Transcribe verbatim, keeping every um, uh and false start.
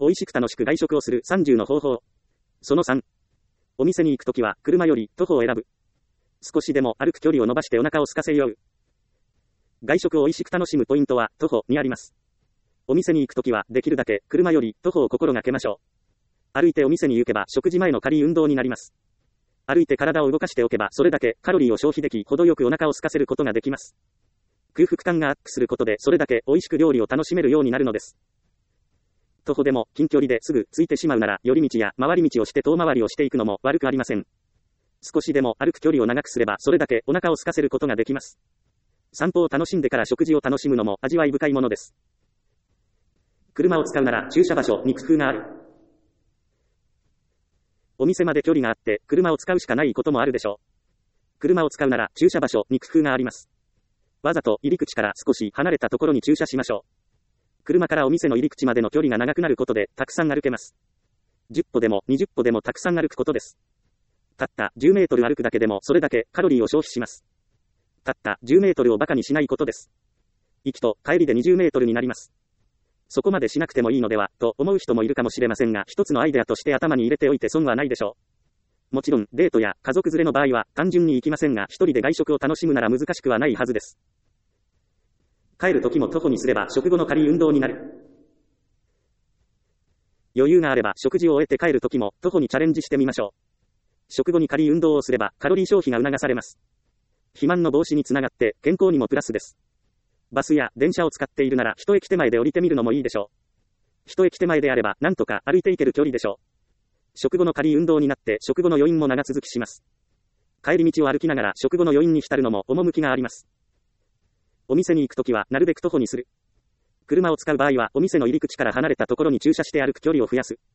美味しく楽しく外食をするさんじゅうの方法。そのさん。お店に行くときは車より徒歩を選ぶ。少しでも歩く距離を伸ばしてお腹を空かせよう。外食を美味しく楽しむポイントは徒歩にあります。お店に行くときはできるだけ車より徒歩を心がけましょう。歩いてお店に行けば食事前の軽い運動になります。歩いて体を動かしておけばそれだけカロリーを消費でき、程よくお腹を空かせることができます。空腹感がアップすることでそれだけ美味しく料理を楽しめるようになるのです。徒歩でも近距離ですぐ着いてしまうなら寄り道や回り道をして遠回りをしていくのも悪くありません。少しでも歩く距離を長くすればそれだけお腹を空かせることができます。散歩を楽しんでから食事を楽しむのも味わい深いものです。車を使うなら駐車場所に工夫がある。お店まで距離があって車を使うしかないこともあるでしょう。車を使うなら駐車場所に工夫があります。わざと入り口から少し離れたところに駐車しましょう。車からお店の入り口までの距離が長くなることでたくさん歩けます。じゅっぽでもにじゅっぽでもたくさん歩くことです。たったじゅうメートル歩くだけでもそれだけカロリーを消費します。たったじゅうメートルをバカにしないことです。行きと帰りでにじゅうメートルになります。そこまでしなくてもいいのでは、と思う人もいるかもしれませんが、一つのアイデアとして頭に入れておいて損はないでしょう。もちろん、デートや家族連れの場合は単純に行きませんが、一人で外食を楽しむなら難しくはないはずです。帰る時も徒歩にすれば食後の軽い運動になる。余裕があれば食事を終えて帰る時も徒歩にチャレンジしてみましょう。食後に軽い運動をすればカロリー消費が促されます。肥満の防止につながって健康にもプラスです。バスや電車を使っているなら一駅手前で降りてみるのもいいでしょう。一駅手前であればなんとか歩いていける距離でしょう。食後の軽い運動になって食後の余韻も長続きします。帰り道を歩きながら食後の余韻に浸るのも趣があります。お店に行くときはなるべく徒歩にする。車を使う場合はお店の入り口から離れたところに駐車して歩く距離を増やす。